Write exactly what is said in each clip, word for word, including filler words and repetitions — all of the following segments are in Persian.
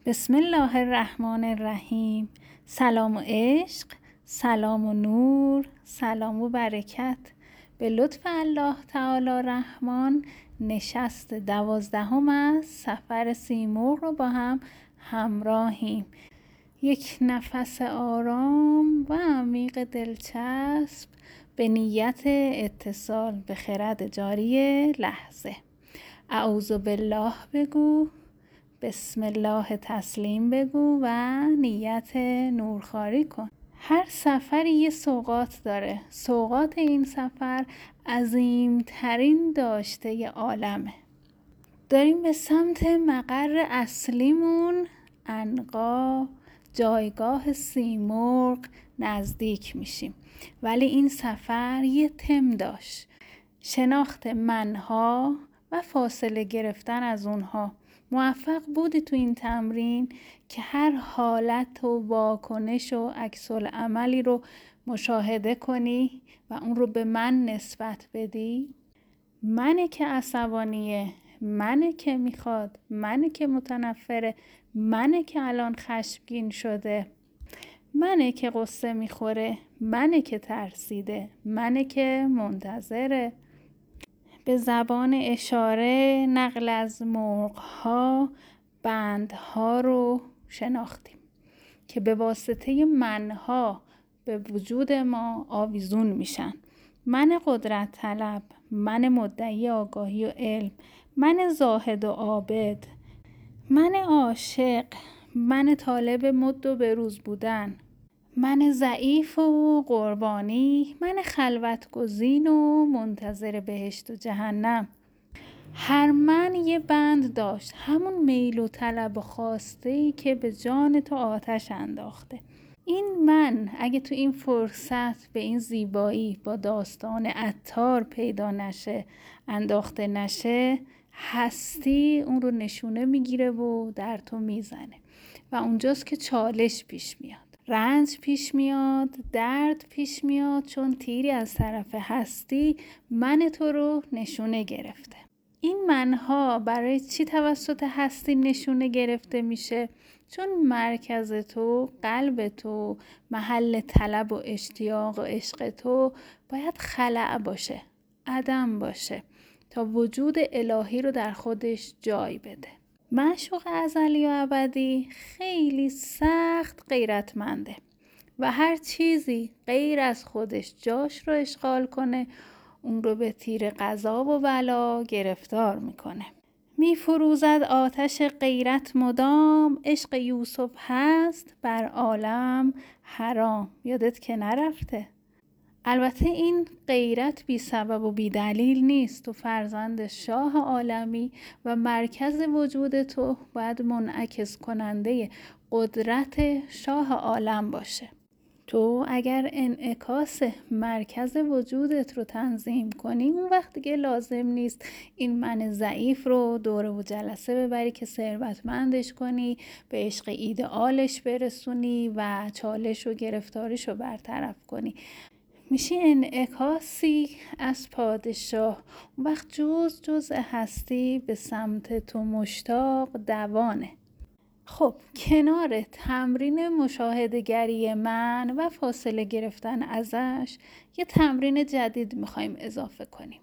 بسم الله الرحمن الرحیم. سلام و عشق، سلام و نور، سلام و برکت. به لطف الله تعالی رحمان نشست دوازدهم از سفر سیمرغ رو با هم همراهیم. یک نفس آرام و عمیق دلچسب به نیت اتصال به خرد جاری لحظه. اعوذ بالله بگو، بسم الله تسلیم بگو و نیت نورخواری کن. هر سفری یه سوغات داره. سوغات این سفر عظیمترین داشته عالمه. داریم به سمت مقر اصلیمون، عنقا، جایگاه سیمرغ نزدیک میشیم. ولی این سفر یه تم داشت: شناخت منها و فاصله گرفتن از اونها. موفق بودی تو این تمرین که هر حالت و واکنش و عکس العملی رو مشاهده کنی و اون رو به من نسبت بدی؟ منه که عصبانیه، منه که میخواد، منه که متنفره، منه که الان خشمگین شده، منه که قصه میخوره، منه که ترسیده، منه که منتظره. به زبان اشاره نقل از مرغ‌ها بندها رو شناختیم که به واسطه منها به وجود ما آویزون میشن. من قدرت طلب، من مدعی آگاهی و علم، من زاهد و عابد، من عاشق، من طالب مد و بروز بودن، من ضعیف و قربانی، من خلوت گزین و منتظر بهشت و جهنم. هر من یه بند داشت، همون میل و طلب و خواسته‌ای که به جان تو آتش انداخته. این من اگه تو این فرصت به این زیبایی با داستان عطار پیدا نشه، انداخته نشه، هستی اون رو نشونه میگیره و در تو میزنه و اونجاست که چالش پیش میاد، رنج پیش میاد، درد پیش میاد، چون تیری از طرف هستی من تو رو نشونه گرفته. این منها برای چی توسط هستی نشونه گرفته میشه؟ چون مرکز تو، قلب تو، محل طلب و اشتیاق و عشق تو باید خلأ باشه، عدم باشه تا وجود الهی رو در خودش جای بده. معشوق ازلی و ابدی خیلی سخت غیرتمنده و هر چیزی غیر از خودش جاش رو اشغال کنه اون رو به تیر قضا و بلا گرفتار میکنه. میفروزد آتش غیرت مدام، عشق یوسف هست بر عالم حرام. یادت که نرفته؟ البته این غیرت بی سبب و بی دلیل نیست. تو فرزند شاه عالمی و مرکز وجود تو باید منعکس کننده قدرت شاه عالم باشه. تو اگر انعکاس مرکز وجودت رو تنظیم کنی، اون وقت دیگه لازم نیست این من ضعیف رو دوره و جلسه ببری که ثروتمندش کنی، به عشق ایدئالش برسونی و چالش و گرفتارش رو برطرف کنی. میشی انعکاسی از پادشاه. اون وقت جز جز هستی به سمت تو مشتاق دوانه. خب کنار تمرین مشاهده‌گری من و فاصله گرفتن ازش یه تمرین جدید میخوایم اضافه کنیم.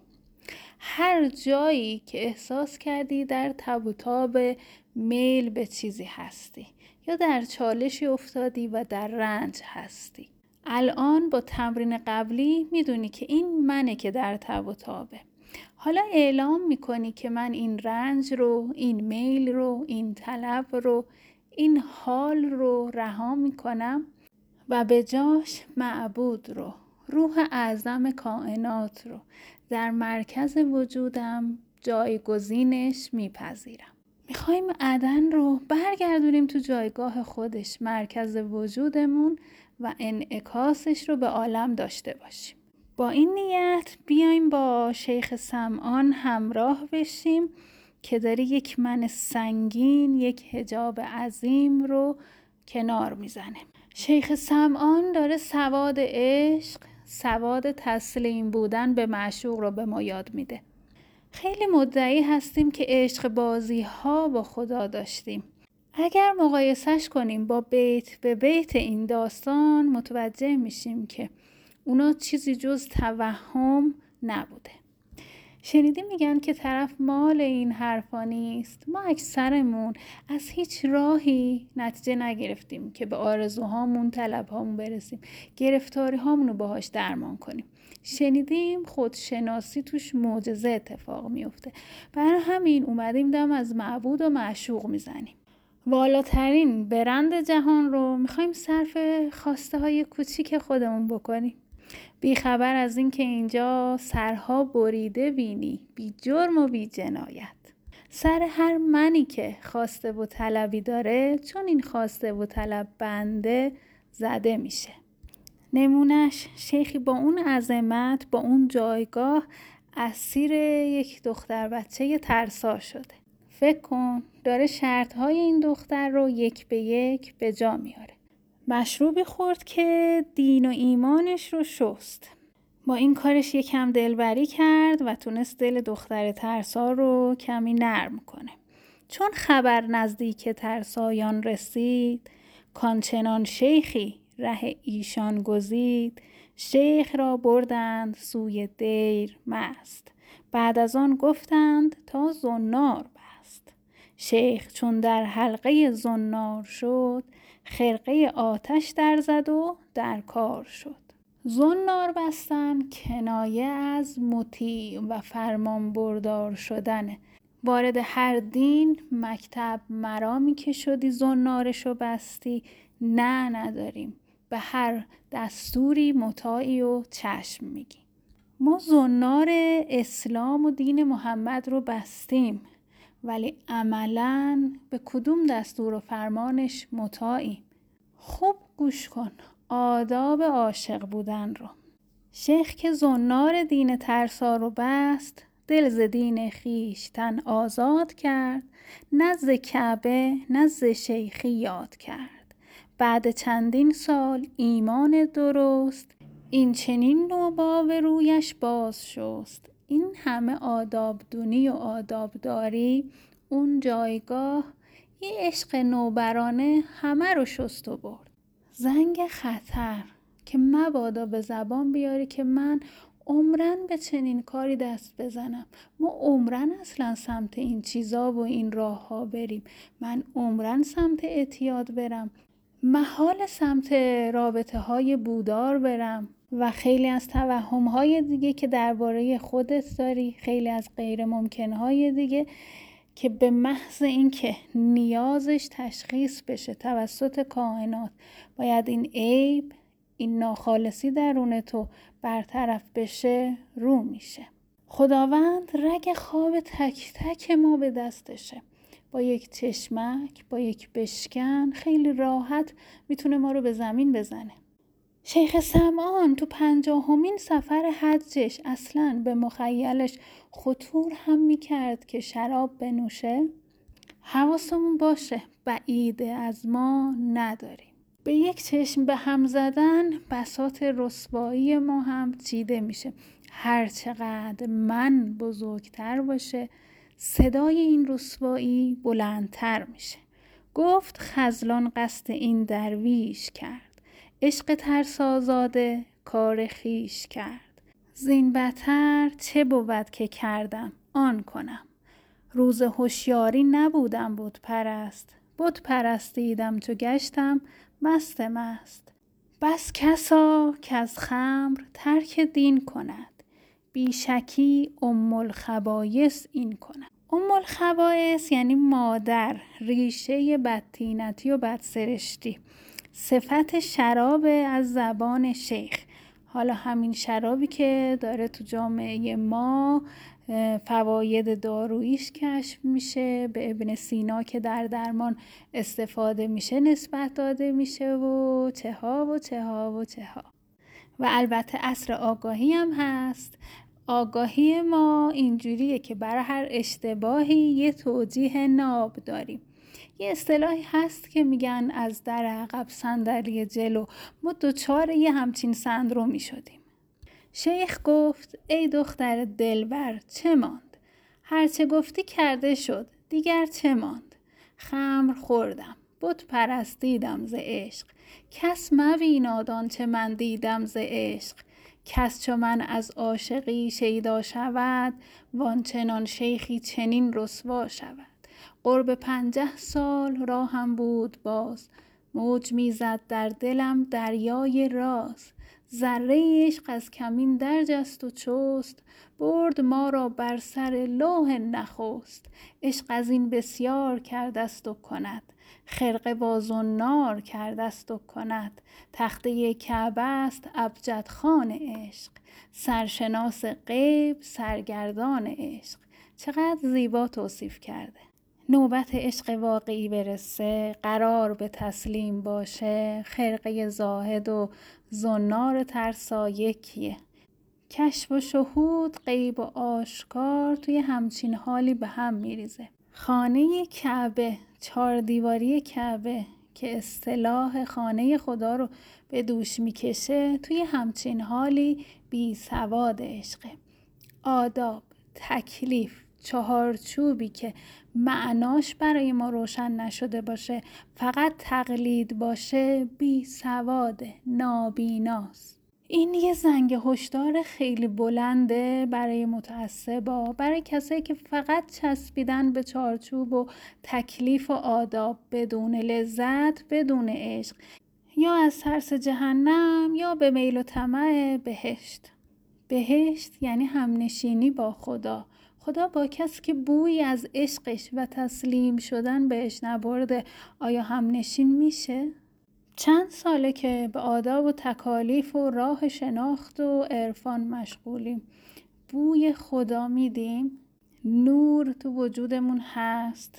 هر جایی که احساس کردی در تب و تاب میل به چیزی هستی یا در چالشی افتادی و در رنج هستی، الان با تمرین قبلی میدونی که این منه که در تب و تابه. حالا اعلام میکنی که من این رنج رو، این میل رو، این طلب رو، این حال رو رها میکنم و به جاش معبود رو، روح اعظم کائنات رو در مرکز وجودم جایگزینش میپذیرم. میخوایم عدن رو برگردونیم تو جایگاه خودش، مرکز وجودمون، و انعکاسش رو به عالم داشته باشیم. با این نیت بیایم با شیخ سمعان همراه بشیم که داره یک من سنگین، یک حجاب عظیم رو کنار میزنه. شیخ سمعان داره سواد عشق، سواد تسلیم بودن به معشوق رو به ما یاد میده. خیلی مدعی هستیم که عشق بازی ها با خدا داشتیم. اگر مقایسش کنیم با بیت به بیت این داستان متوجه میشیم که اونا چیزی جز توهم نبوده. شنیدی میگن که طرف مال این حرفا نیست. ما اکثرمون از هیچ راهی نتیجه نگرفتیم که به آرزوهامون، طلبهامون برسیم، گرفتاری هامون رو باهاش درمان کنیم. شنیدیم خودشناسی توش معجزه اتفاق میفته. برای همین اومدیم دم از معبود و معشوق میزنیم. والاترین برند جهان رو میخوایم صرف خواسته های کوچیک خودمون بکنیم. بی خبر از این که اینجا سرها بریده بینی، بی جرم و بی جنایت. سر هر منی که خواسته و طلبی داره، چون این خواسته و طلب بنده زده میشه. نمونش شیخی با اون عظمت، با اون جایگاه، اسیر یک دختر بچه ترسا شده. فکر کن داره شرطهای این دختر رو یک به یک به جا میاره. مشروبی خورد که دین و ایمانش رو شست. با این کارش یکم دلبری کرد و تونست دل دختر ترسا رو کمی نرم کنه. چون خبر نزدیک ترسایان رسید، کانچنان شیخی ره ایشان گزید، شیخ را بردند سوی دیر مست. بعد از آن گفتند تا زنار بست. شیخ چون در حلقه زنار شد، خرقه آتش در زد و در کار شد. زنار بستن کنایه از مطیع و فرمان بردار شدن. وارد هر دین مکتب مرامی که شدی زنارشو بستی، نه نداریم، به هر دستوری مطاعی و چشم میگی. ما زنار اسلام و دین محمد رو بستیم، ولی عملاً به کدوم دستور و فرمانش مطاعیم؟ خوب گوش کن آداب عاشق بودن رو. شیخ که زنار دین ترسا رو بست، دل ز دین خویشتن آزاد کرد، نه ز کعبه نه ز شیخی یاد کرد. بعد چندین سال ایمان درست، این چنین نوباو رویش باز شست. این همه آداب دونی و آداب داری، اون جایگاه یه عشق نوبرانه همه رو شست و برد. زنگ خطر که مبادا به زبان بیاری که من عمرن به چنین کاری دست بزنم، ما عمرن اصلا سمت این چیزا و این راه ها بریم، من عمرن سمت اعتیاد برم، محال سمت رابطه های بودار برم و خیلی از توهم های دیگه که درباره خودت داری، خیلی از غیر ممکن های دیگه که به محض این که نیازش تشخیص بشه توسط کائنات، باید این عیب، این ناخالصی درون تو برطرف بشه، رو میشه. خداوند رگ خواب تک تک ما به دستشه. با یک چشمک، با یک بشکن خیلی راحت میتونه ما رو به زمین بزنه. شیخ سمعان تو پنجاهمین سفر حجش اصلاً به مخیلش خطور هم میکرد که شراب بنوشه؟ حواسمون باشه بعیده از ما نداریم. به یک چشم به هم زدن بساط رسوایی ما هم چیده میشه. هر چقدر من بزرگتر باشه، صدای این رسوایی بلندتر میشه. گفت خذلان قصد این درویش کرد، عشق ترسازاده کار خیش کرد. زین بتر چه بود که کردم آن کنم، روز هوشیاری نبودم بت پرست، بت پرستیدم چو گشتم مست مست. بس کسا که از خمر ترک دین کند، بیشکی ام الخبایث این کند. ام الخبایث یعنی مادر، ریشه بدطینتی و بدسرشتی. صفت شراب از زبان شیخ. حالا همین شرابی که داره تو جامعه ما فواید داروییش کشف میشه، به ابن سینا که در درمان استفاده میشه نسبت داده میشه و چه ها و چه ها و چه ها. و البته عصر آگاهی هم هست. آگاهی ما اینجوریه که برای هر اشتباهی یه توجیه ناب داریم. یه اصطلاحی هست که میگن از در عقب صندلی جلو. ما دوچار یه همچین سندرومی شدیم. شیخ گفت ای دختر دلبر چه ماند؟ هرچه گفتی کرده شد، دیگر چه ماند؟ خمر خوردم، بت پرستیدم ز عشق. کس مبیناد آنچه من دیدم ز عشق. کس چو من از عاشقی شیدا شود، وانچنان شیخی چنین رسوا شود. قرب پنجه سال راهم بود باز، موج میزد در دلم دریای راز. ذره عشق از کمین درجست و چست، برد ما را بر سر لوح نخست. عشق از این بسیار کردست و کند، خرقه با زنار کردست و کند. تخته کعبه است ابجد خوان عشق، سرشناس غیب سرگردان عشق. چقدر زیبا توصیف کرده. نوبت عشق واقعی برسه، قرار به تسلیم باشه، خرقه زاهد و زنار ترسا یکیه. کشف و شهود، غیب و آشکار توی همچین حالی به هم میریزه. خانه کعبه، چهار دیواری کعبه که اصطلاح خانه خدا رو به دوش میکشه، توی همچین حالی بی سواد عشقه. آداب، تکلیف، چهارچوبی که معناش برای ما روشن نشده باشه، فقط تقلید باشه، بی سواده، نابیناست. این یه زنگ هشدار خیلی بلنده برای متعصبا، برای کسایی که فقط چسبیدن به چارچوب و تکلیف و آداب بدون لذت، بدون عشق، یا از ترس جهنم یا به میل و طمع بهشت. بهشت یعنی همنشینی با خدا. خدا با کسی که بویی از عشقش و تسلیم شدن بهش نبرده، آیا همنشین میشه؟ چند ساله که به آداب و تکالیف و راه شناخت و عرفان مشغولیم. بوی خدا میدیم، نور تو وجودمون هست،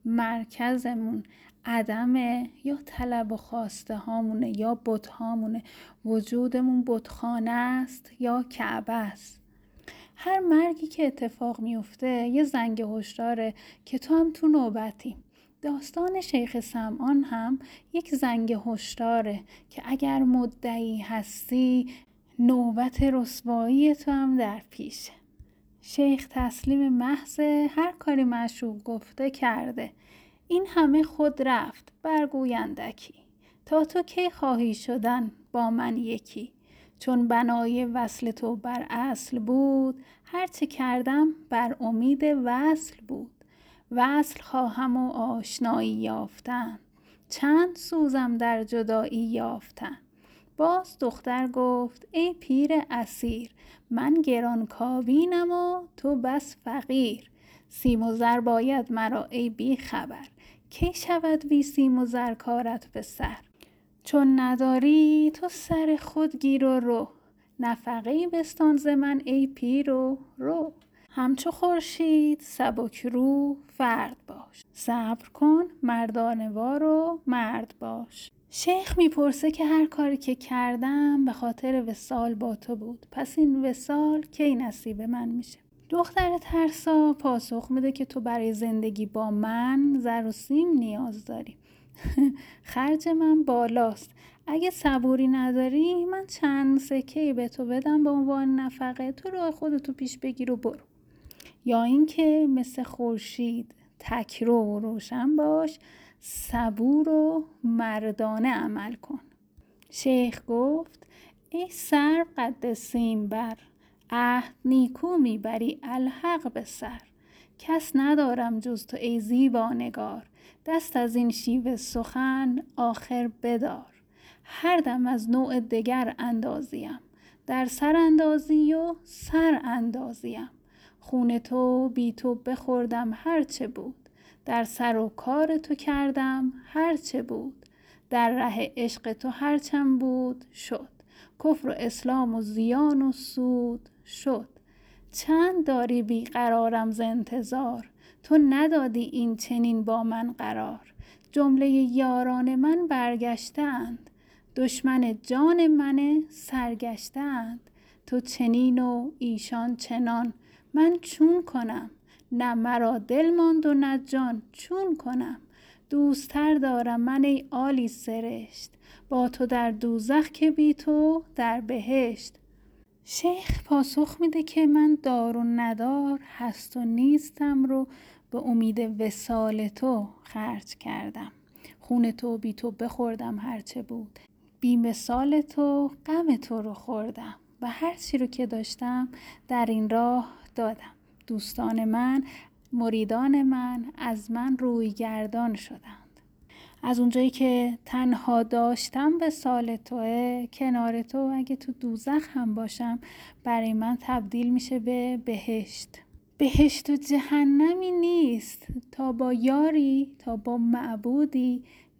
مرکزمون عدمه یا طلب و خواسته هامونه یا بت هامونه، وجودمون بتخانه است یا کعبه است. هر مرگی که اتفاق میفته یه زنگ هشداره که تو هم تو نوبتی. داستان شیخ سمعان هم یک زنگ هشداره که اگر مدعی هستی، نوبت رسوایی تو هم در پیشه. شیخ تسلیم محض، هر کاری معشوق گفته کرده. این همه خود رفت برگویندکی، تا تو کی خواهی شدن با من یکی. چون بنای وصل تو بر اصل بود، هرچه کردم بر امید وصل بود. وصل خواهم و آشنایی یافتن، چند سوزم در جدایی یافتن. باز دختر گفت ای پیر اسیر، من گران کابینم و تو بس فقیر. سیم و زر باید مرا ای بی خبر، کی شود بی سیم و زر کارت به سر. چون نداری تو سر خود گیر و رو، نفقه‌ای بستان ز من ای پیر و رو. همچو خورشید سبک رو فرد باش، صبر کن مردانه وار و مرد باش. شیخ میپرسه که هر کاری که کردم به خاطر وصال با تو بود، پس این وصال کی نصیب من میشه؟ دختر ترسا پاسخ میده که تو برای زندگی با من زر و سیم نیاز داری. خرج من بالاست، اگه صبوری نداری من چند سکه‌ای به تو بدم به عنوان نفقه، تو راه خودتو پیش بگیر و برو. یا اینکه مثل خورشید تکرو و روشن باش، صبور و مردانه عمل کن. شیخ گفت ای سر قد سیم بر، عهد نیکو میبری الحق به سر. کس ندارم جز تو ای زیبانگار، دست از این شیوه سخن آخر بدار. هر دم از نوع دگر اندازیم، در سر اندازی و سر اندازیم. خون تو بی تو بخوردم هرچه بود، در سر و کار تو کردم هرچه بود. در ره عشق تو هرچم بود شد، کفر و اسلام و زیان و سود شد. چند داری بی قرارم ز انتظار، تو ندادی این چنین با من قرار. جمله یاران من برگشتند، دشمن جان من سرگشتند. تو چنین و ایشان چنان، من چون کنم؟ نه مرا دل ماند و نه جان، چون کنم؟ دوستر دارم من ای عالی سرشت، با تو در دوزخ که بی تو در بهشت. شیخ پاسخ میده که من دار و ندار، هست و نیستم رو به امید وصال تو خرج کردم. خون تو بی تو بخوردم هرچه بود، بی مثال تو غم تو رو خوردم و هر چی رو که داشتم در این راه دادم. دوستان من، مریدان من از من روی گردان شدند. از اونجایی که تنها داشتم وصال توه، کنار تو اگه تو دوزخ هم باشم برای من تبدیل میشه به بهشت. بهشت و جهنمی نیست تا با یاری، تا با معبودی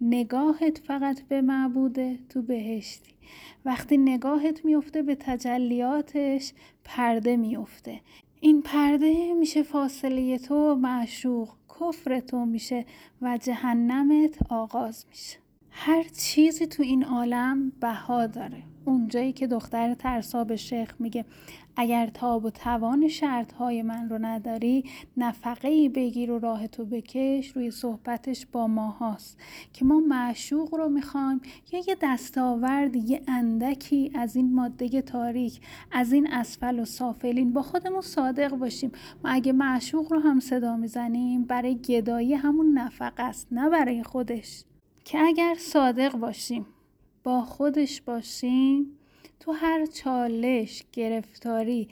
نگاهت فقط به معبوده تو بهشتی. وقتی نگاهت میفته به تجلیاتش پرده میفته. این پرده میشه فاصله تو و معشوق، کفر تو میشه و جهنمت آغاز میشه. هر چیزی تو این عالم بها داره. اونجایی که دختر ترسا به شیخ میگه اگر تاب و توان شرطهای من رو نداری نفقه‌ای بگیر و راه تو بکش، روی صحبتش با ما هاست که ما معشوق رو میخوایم یا یه دستاوردی، یه اندکی از این ماده تاریک، از این اسفل و سافلین با خودمون صادق باشیم. ما اگه معشوق رو هم صدا میزنیم برای گدایی همون نفقه است، نه برای خودش. که اگر صادق باشیم، با خودش باشیم، تو هر چالش، گرفتاری،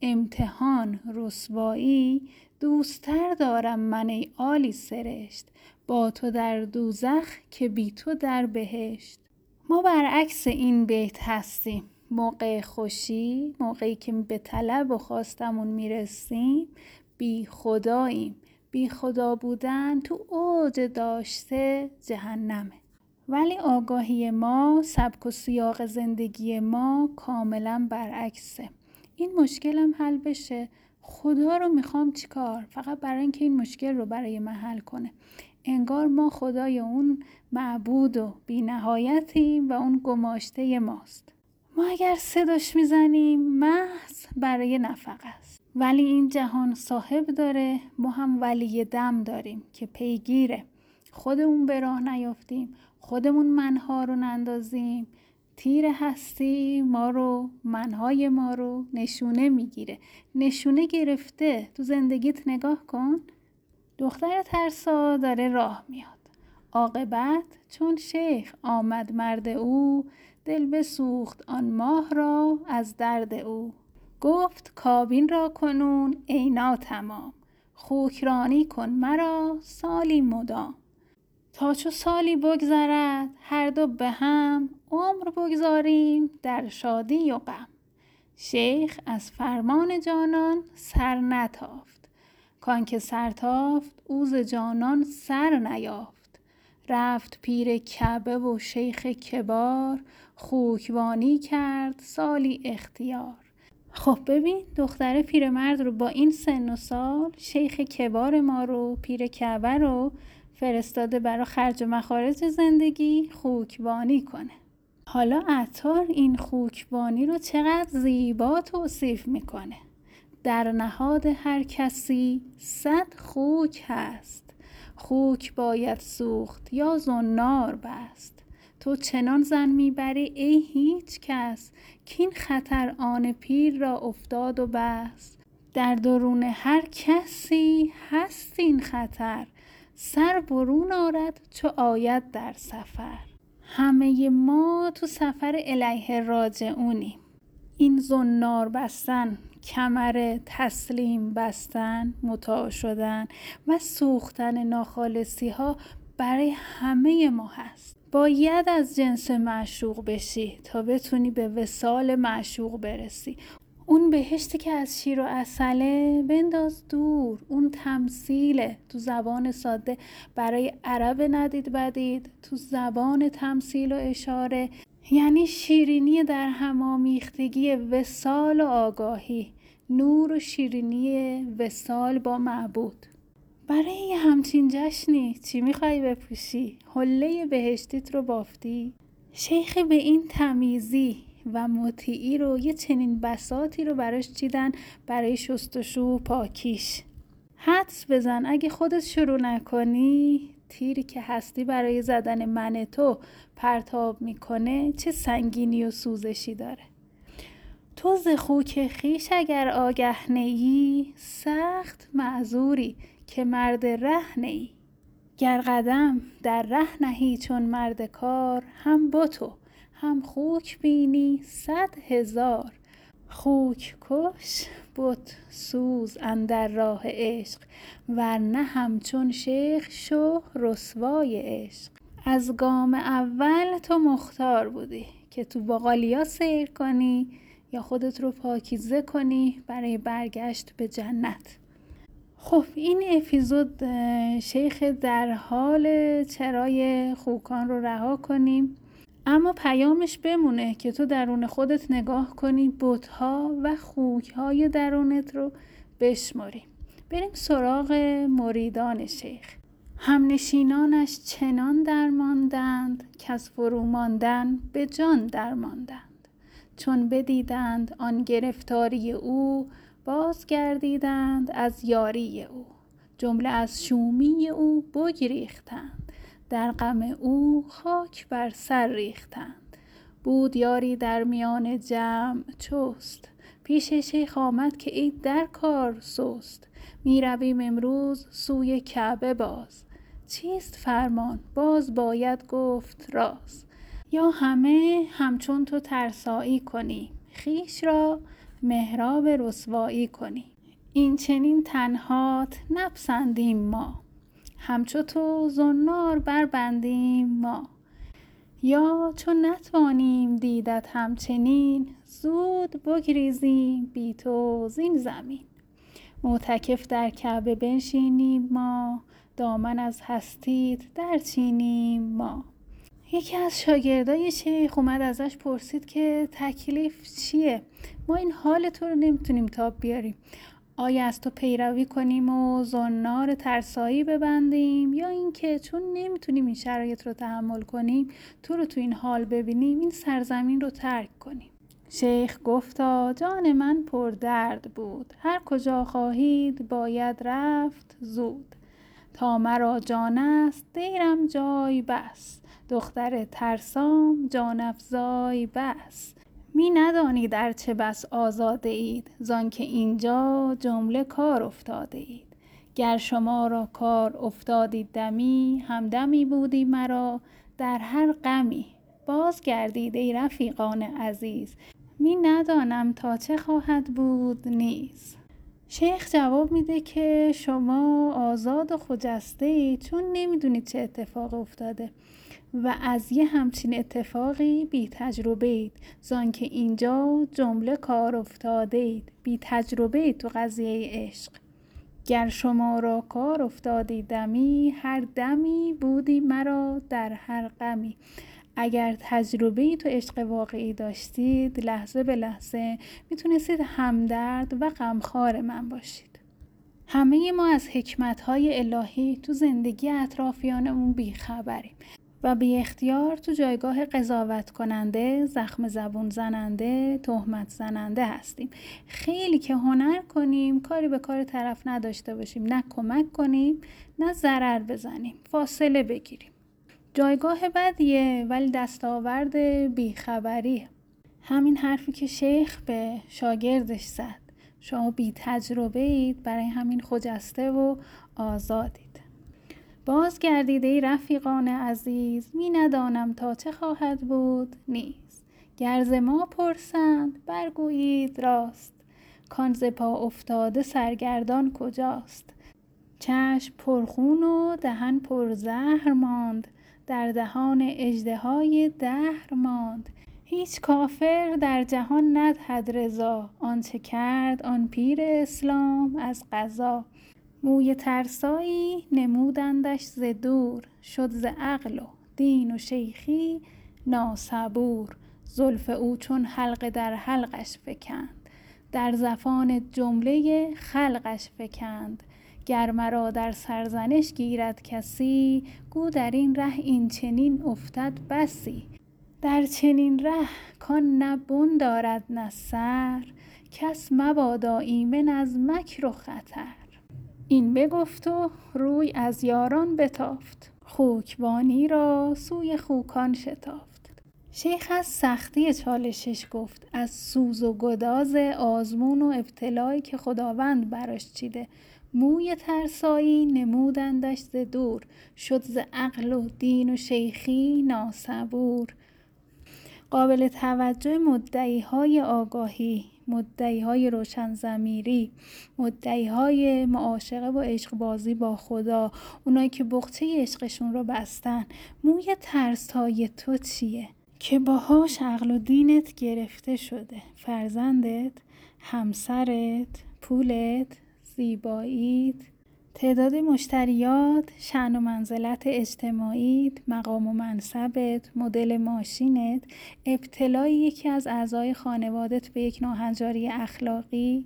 امتحان، رسوایی، دوستر دارم من ای عالی سرشت، با تو در دوزخ که بی تو در بهشت. ما برعکس این بیت هستیم. موقع خوشی، موقعی که به طلب و خواستمون میرسیم، بی خداییم. بی خدا بودن تو اوج داشته جهنمه. ولی آگاهی ما، سبک و سیاق زندگی ما کاملا برعکسه. این مشکلم حل بشه، خدا رو میخوام چیکار؟ فقط برای اینکه این مشکل رو برای من حل کنه. انگار ما خدای اون معبود و بی نهایتیم و اون گماشته ماست. ما اگر صداش میزنیم محض برای نفقه است. ولی این جهان صاحب داره، ما هم ولی دم داریم که پیگیره. خودمون به راه نیافتیم، خودمون منها رو نندازیم، تیر هستی ما رو، منهای ما رو نشونه میگیره. نشونه گرفته. تو زندگیت نگاه کن. دختر ترسا داره راه میاد. عاقبت چون شیخ آمد مرد او، دل بسوخت آن ماه را از درد او. گفت کابین را کنون ای ناتمام، خوکرانی کن مرا سالی مدام. تا چو سالی بگذرد هر دو به هم، عمر بگذاریم در شادی و غم. شیخ از فرمان جانان سر نتافت، کان که سر تافت او ز جانان سر نیافت. رفت پیر کعبه و شیخ کبار، خوکوانی کرد سالی اختیار. خب ببین دختر پیرمرد رو با این سن و سال، شیخ کبار ما رو، پیر کعبه رو فرستاده برای خرج و مخارج زندگی خوکوانی کنه. حالا عطار این خوکوانی رو چقدر زیبا توصیف میکنه. در نهاد هر کسی صد خوک هست، خوک باید سوخت یا زنار بست. تو چنان زن میبری ای هیچ کس، کین خطر آن پیر را افتاد و بس. در درون هر کسی هست این خطر، سر برون آرد چو آید در سفر. همه ما تو سفر الیه راجعونیم. این زنار بستن، کمر تسلیم بستن، مطاع شدن و سوختن ناخالصی ها برای همه ما هست. باید از جنس معشوق بشی تا بتونی به وصال معشوق برسی. اون بهشتی که از شیر و عسله بنداز دور. اون تمثیله تو زبان ساده برای عرب ندید بدید، تو زبان تمثیل و اشاره یعنی شیرینی در همامیختگی وصال و آگاهی، نور و شیرینی وصال با معبود. برای همچین جشنی چی میخوای بپوشی؟ حله بهشتیت رو بافتی؟ شیخ به این تمیزی و مطیعی رو، یه چنین بساطی رو براش چیدن برای شستشو و پاکیش. حدس بزن اگه خودت شروع نکنی، تیری که هستی برای زدن من تو پرتاب میکنه چه سنگینی و سوزشی داره. تو ز خوک خویش اگر آگه نیی، سخت معذوری که مرد ره نی. گر قدم در ره نهی چون مرد کار، هم بتو هم خوک بینی صد هزار. خوک کش بت سوز اندر راه عشق، ورنه همچون شیخ شو رسوای عشق. از گام اول تو مختار بودی که تو باقالیا سیر کنی یا خودت رو پاکیزه کنی برای برگشت به جنت. خب این اپیزود شیخ در حال چرای خوکان رو رها کنیم، اما پیامش بمونه که تو درون خودت نگاه کنی، بت‌ها و خوک‌های درونت رو بشماری. بریم سراغ مریدان شیخ. همنشینانش چنان درماندند که از فرو ماندن به جان درماندند. چون بدیدند آن گرفتاری او، باز گردیدند از یاری او. جمله از شومی او بگریختند، در غم او خاک بر سر ریختند. بود یاری در میان جمع چست، پیش شیخ آمد که ای در کار سست. می رویم امروز سوی کعبه باز، چیست فرمان باز باید گفت راز. یا همه همچون تو ترسایی کنی، خویش را محراب رسوایی کنی. این چنین تنهات نپسندیم ما، همچو تو زنار بربندیم ما. یا چون نتوانیم دیدت همچنین، زود بگریزیم بی تو زین زمین. معتکف در کعبه بنشینیم ما، دامن از هستیت در چینیم ما. یکی از شاگردای شیخ اومد ازش پرسید که تکلیف چیه؟ ما این حال تو رو نمیتونیم تاب بیاریم. آیا از تو پیروی کنیم و زنار ترسایی ببندیم، یا اینکه چون نمیتونیم این شرایط رو تحمل کنیم تو رو تو این حال ببینیم این سرزمین رو ترک کنیم؟ شیخ گفتا جان من پر درد بود، هر کجا خواهید باید رفت زود. تا مرا جان است دیرم جای بس، دختر ترسام جان افزای بس. می ندانی در چه بس آزاده اید، زان که اینجا جمله کار افتاده اید. گر شما را کار افتادی دمی، همدمی بودی مرا در هر غمی. باز گردید ای رفیقان عزیز، می ندانم تا چه خواهد بود نیز. شیخ جواب میده که شما آزاد و خجسته اید چون نمیدونید چه اتفاق افتاده و از یه همچین اتفاقی بی تجربه اید، زان که اینجا جمله کار افتاده اید، بی تجربه اید تو قضیه عشق. گر شما را کار افتادی دمی، هر دمی بودی مرا در هر غمی. اگر تجربه‌ای تو عشق واقعی داشتید، لحظه به لحظه میتونستید همدرد و غمخوار من باشید. همه ما از حکمت‌های الهی تو زندگی اطرافیانمون بیخبریم و بی اختیار تو جایگاه قضاوت کننده، زخم زبون زننده، تهمت زننده هستیم. خیلی که هنر کنیم کاری به کار طرف نداشته باشیم، نه کمک کنیم نه ضرر بزنیم، فاصله بگیریم. جایگاه بدیه ولی دستاورد بیخبریه. همین حرفی که شیخ به شاگردش زد، شما بی تجربه اید برای همین خجسته و آزادید. باز گردید ای رفیقان عزیز، می ندانم تا چه خواهد بود نیز. گر ز ما پرسند برگویید راست، کان ز پا افتاده سرگردان کجاست. چشم پرخون و دهن پر زهر ماند، در دهان اژدهای دهر ماند. هیچ کافر در جهان ندهد رضا، آنچه کرد آن پیر اسلام از قضا. موی ترسایی نمودندش ز دور، شد ز عقل و دین و شیخی ناصبور. زلف او چون حلقه در حلقش فکند، در زفان جمله خلقش فکند. گر مرا در سرزنش گیرد کسی، گو در این ره این چنین افتد بسی. در چنین ره کان نه بن دارد نه سر، کس مبادا ایمن از مکر و خطر. این بگفت و روی از یاران بتافت، خوکبانی را سوی خوکان شتافت. شیخ از سختی چالشش گفت، از سوز و گداز آزمون و ابتلایی که خداوند براش چیده. موی ترسایی نمودندش ز دور، شد ز عقل و دین و شیخی ناصبور. قابل توجه مدعی‌های آگاهی، مدعی‌های روشن ضمیری، مدعی‌های معاشقه و عشق بازی با خدا، اونایی که بقچه عشقشون رو بستن. موی ترسای تو چیه که باهاش عقل و دینت گرفته شده؟ فرزندت، همسرت، پولت، زیباییت، تعداد مشتریات، شأن و منزلت اجتماعیت، مقام و منصبت، مدل ماشینت، ابتلای یکی از اعضای خانوادت به یک ناهنجاری اخلاقی.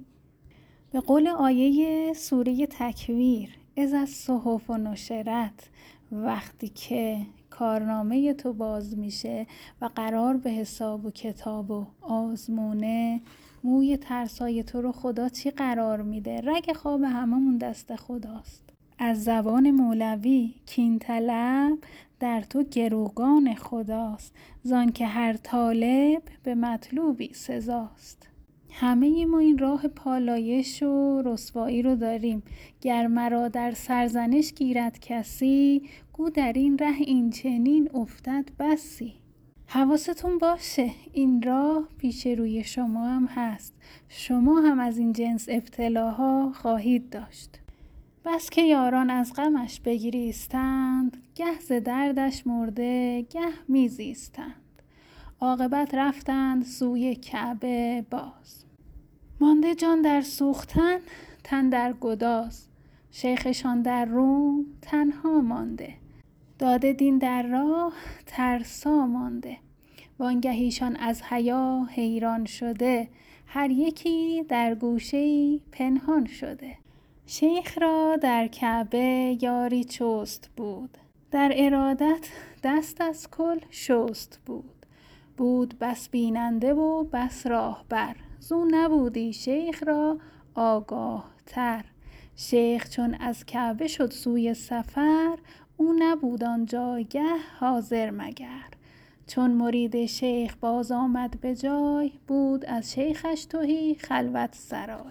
به قول آیه سوره تکویر، اذا الصحف نشرت، وقتی که کارنامه تو باز میشه و قرار به حساب و کتاب و آزمونه، موی ترسای تو رو خدا چی قرار میده؟ رگ خواب هممون دست خداست. از زبان مولوی، کین طلب در تو گروگان خداست، زان که هر طالب به مطلوبی سزاست. همه ما این راه پالایش و رسوایی رو داریم. گر مرا در سرزنش گیرد کسی، گو در این ره این چنین افتد بسی. حواستون باشه این راه پیش روی شما هم هست. شما هم از این جنس ابتلاها خواهید داشت. بس که یاران از غمش بگریستند، گه ز دردش مرده گه میزیستند. عاقبت رفتند سوی کعبه باز، مانده جان در سوختن تن در گداز. شیخشان در روم تنها مانده، داده دین در راه ترسا مانده. وانگهیشان از حیا حیران شده، هر یکی در گوشه‌ای پنهان شده. شیخ را در کعبه یاری چست بود، در ارادت دست از کل شست بود. بود بس بیننده و بس راهبر، زو نبودی شیخ را آگاه تر. شیخ چون از کعبه شد سوی سفر، او نبود آن جایگه حاضر مگر. چون مرید شیخ باز آمد به جای، بود از شیخش تهی خلوت سرای.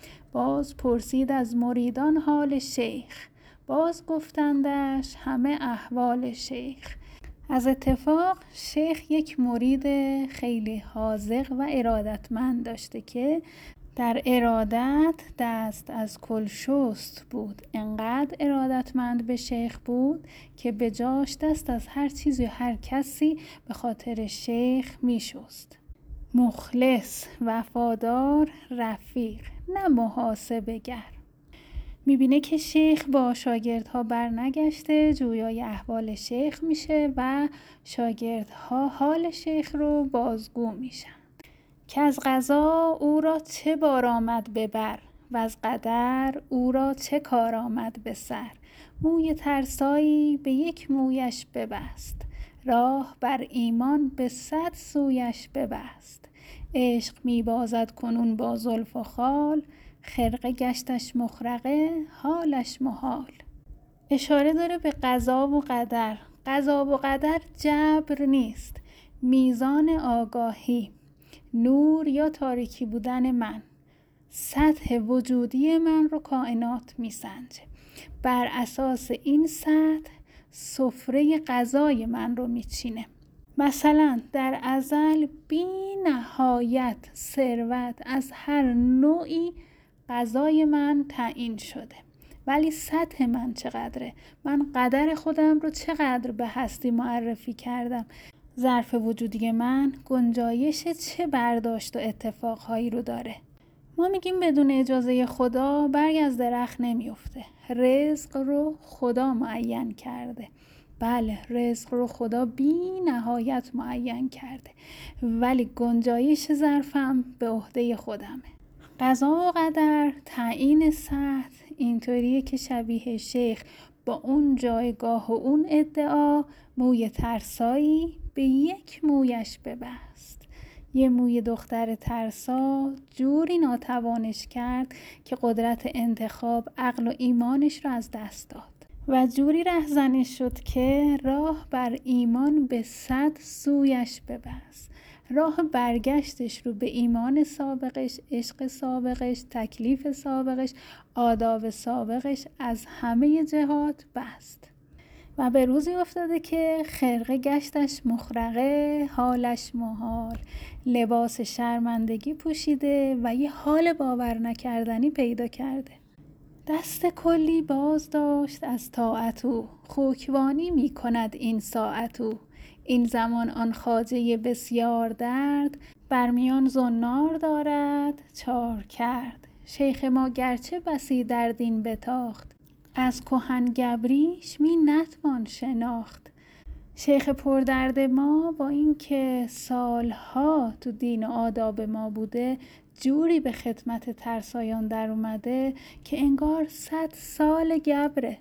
باز پرسید از مریدان حال شیخ، باز گفتندش همه احوال شیخ. از اتفاق شیخ یک مرید خیلی حاذق و ارادتمند داشته که در ارادت دست از کل شست بود. انقدر ارادتمند به شیخ بود که به جاش دست از هر چیزی و هر کسی به خاطر شیخ می شست. مخلص، وفادار، رفیق، نه محاسبه گر. میبینه که شیخ با شاگردها بر نگشته، جویای احوال شیخ میشه و شاگردها حال شیخ رو بازگو میشن. که از قضا او را چه بار آمد به بر، و از قدر او را چه کار آمد به سر. موی ترسایی به یک مویش ببست، راه بر ایمان به صد سویش ببست. عشق میبازد کنون با زلف و خال، خرقه گشتش مخرقه حالش محال. اشاره داره به قضا و قدر. قضا و قدر جبر نیست، میزان آگاهی، نور یا تاریکی بودن من. سطح وجودی من رو کائنات میسنجه، بر اساس این سطح سفره قضای من رو میچینه. مثلا در ازل بی نهایت ثروت از هر نوعی قضای من تعیین شده، ولی سطح من چقدره؟ من قدر خودم رو چقدر به هستی معرفی کردم؟ ظرف وجودی من گنجایش چه برداشت و اتفاقهایی رو داره؟ ما میگیم بدون اجازه خدا برگ از درخت نمیفته. رزق رو خدا معین کرده. بله، رزق رو خدا بی نهایت معین کرده، ولی گنجایش ظرفم به عهده خودمه. قضا و قدر، تعیین سطح اینطوریه که شبیه شیخ با اون جایگاه و اون ادعا موی ترسایی به یک مویش ببست. یه موی دختر ترسا جوری ناتوانش کرد که قدرت انتخاب عقل و ایمانش رو از دست داد و جوری رهزنش شد که راه بر ایمان به صد سویش ببست. راه برگشتش رو به ایمان سابقش، عشق سابقش، تکلیف سابقش، آداب سابقش از همه جهات بست و به روزی افتاده که خرقه گشتش مخرقه، حالش محال، لباس شرمندگی پوشیده و یه حال باور نکردنی پیدا کرده. دست کلی باز داشت از طاعت او، خوکوانی می کند این ساعت او. این زمان آن خواجه بسیار درد، برمیان زنار دارد چار کرد. شیخ ما گرچه بسی در دین بتاخت، از کهن گبریش می نتوان شناخت. شیخ پردرد ما با این که سالها تو دین و آداب ما بوده، جوری به خدمت ترسایان در اومده که انگار صد سال گبره.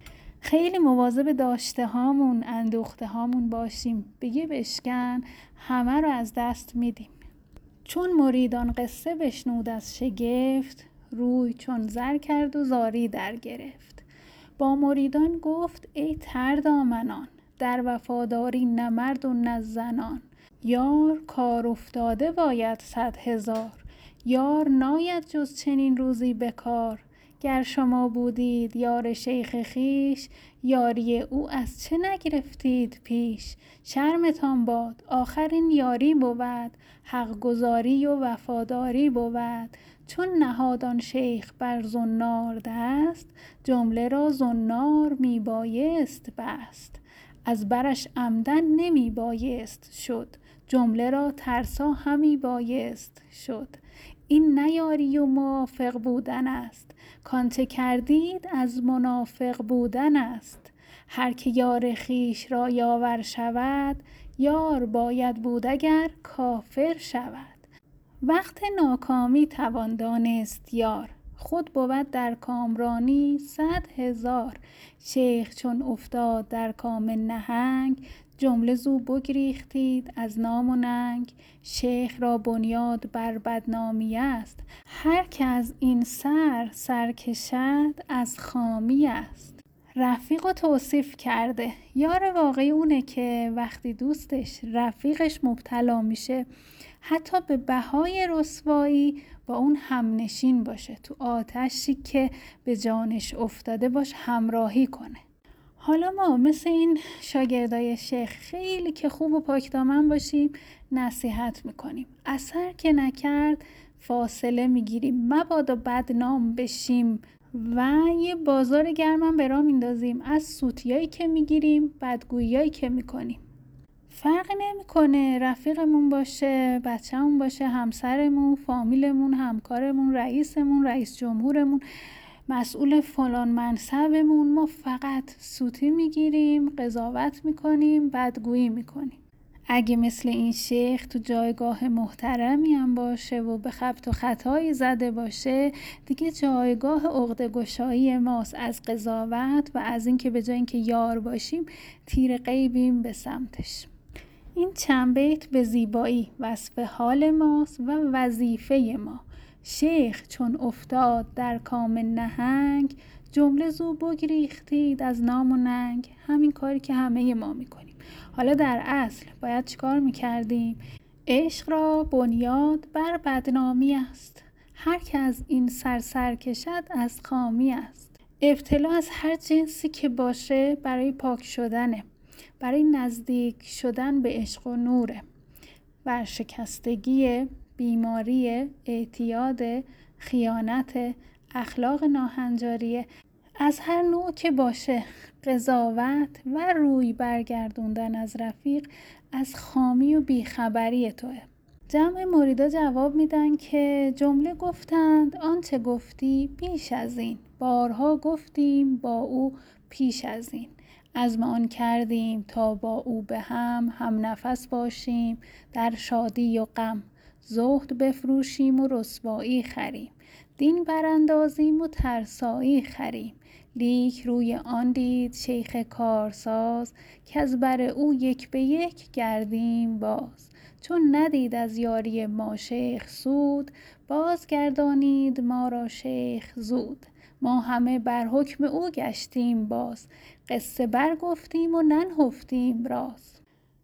خیلی مواظب داشته هامون، اندوخته هامون باشیم. بگه بشکن همه رو از دست میدیم. چون مریدان قصه بشنود از شگفت، روی چون زر کرد و زاری در گرفت. با مریدان گفت ای تردامنان، در وفاداری نه مرد و نه زنان. یار کار افتاده باید صد هزار، یار ناید جز چنین روزی بکار. گر شما بودید یار شیخ خیش، یاری او از چه نگرفتید پیش. شرمتان باد آخرین یاری بود، حق گزاری و وفاداری بود. چون نهادان شیخ بر زنار دست، جمله را زنار می بایست بست. از برش عمدن نمی بایست شد، جمله را ترسا همی بایست شد. این نیاری و موافق بودن است، کانچه کردید از منافق بودن است. هر که یار خیش را یاور شود، یار باید بود اگر کافر شود. وقت ناکامی توان دانست یار، خود بود در کامرانی صد هزار. شیخ چون افتاد در کام نهنگ، جمله زو بگریختید از نام و ننگ. شیخ را بنیاد بر بدنامی است، هر که از این سر سر کشد از خامی است. رفیق رو توصیف کرده. یار واقعی اونه که وقتی دوستش رفیقش مبتلا میشه، حتی به بهای رسوایی با اون همنشین باشه، تو آتشی که به جانش افتاده باش همراهی کنه. حالا ما مثل این شاگردای شیخ خیلی که خوب و پاکدامن باشیم، نصیحت میکنیم، اثر که نکرد فاصله میگیریم، مبادا بدنام بشیم و یه بازار گرمم به راه میندازیم از سوتیایی که میگیریم، بدگوییایی که میکنیم. فرقی نمیکنه رفیقمون باشه، بچه‌مون باشه، همسرمون، فامیلمون، همکارمون، رئیسمون، رئیس جمهورمون، مسئول فلان منصبمون، ما فقط سوتی میگیریم، قضاوت میکنیم، بدگویی میکنیم. اگه مثل این شیخ تو جایگاه محترمی هم باشه و به خبط و خطایی زده باشه، دیگه جایگاه عقده گشایی ماست از قضاوت و از این که به جای اینکه یار باشیم تیر غیبیم به سمتش. این چند بیت به زیبایی وصف حال ماست و وظیفه ما. شیخ چون افتاد در کام نهنگ، جمله زو بگریختید از نام و ننگ. همین کاری که همه ما میکنیم. حالا در اصل باید چیکار میکردیم؟ عشق را بنیاد بر بدنامی است، هر که از این سر سر کشد از خامی است. ابتلا از هر جنسی که باشه برای پاک شدنه، برای نزدیک شدن به عشق و نوره. ورشکستگی، بیماری، اعتیاد، خیانت، اخلاق ناهنجاری، از هر نوع که باشه، قضاوت و روی برگردوندن از رفیق از خامی و بیخبری توه. جمع مریدا جواب میدن که جمله گفتند آنچه گفتی بیش از این، بارها گفتیم با او پیش از این. عزم آن کردیم تا با او به هم، هم نفس باشیم در شادی و غم. زهد بفروشیم و رسوایی خریم، دین براندازیم و ترسایی خریم. لیک روی آن دید شیخ کارساز، که از بر او یک به یک گردیم باز. چون ندید از یاری ما شیخ سود، باز گردانید ما را شیخ زود. ما همه بر حکم او گشتیم باز، قصه برگفتیم و ننهفتیم راز.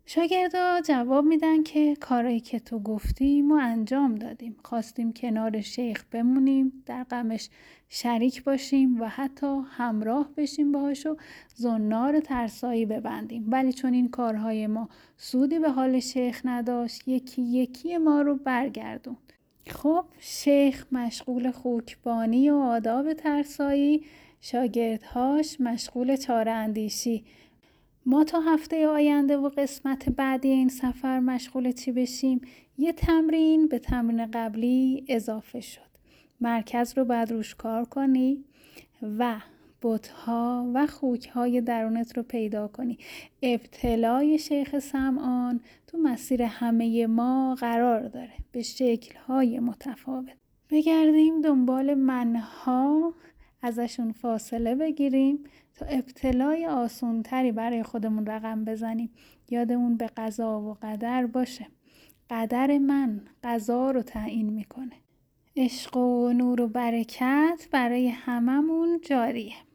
شاگردا جواب میدن که کارایی که تو گفتی ما انجام دادیم. خواستیم کنار شیخ بمونیم، در غمش شریک باشیم و حتی همراه بشیم باهاش و زنار ترسایی ببندیم. ولی چون این کارهای ما سودی به حال شیخ نداشت، یکی یکی ما رو برگردون. خب شیخ مشغول خوکبانی و آداب ترسایی، شاگردهاش مشغول چاره اندیشی. ما تا هفته آینده و قسمت بعدی این سفر مشغول چی بشیم؟ یه تمرین به تمرین قبلی اضافه شد. مرکز رو بعد روش کار کنی و بت‌ها و خوک‌های درونت رو پیدا کنی. ابتلای شیخ سمعان تو مسیر همه ما قرار داره به شکل‌های متفاوت. بگردیم دنبال منها، ازشون فاصله بگیریم تا ابتلای آسونتری برای خودمون رقم بزنیم. یادمون به قضا و قدر باشه. قدر من قضا رو تعیین میکنه. عشق و نور و برکت برای هممون جاریه.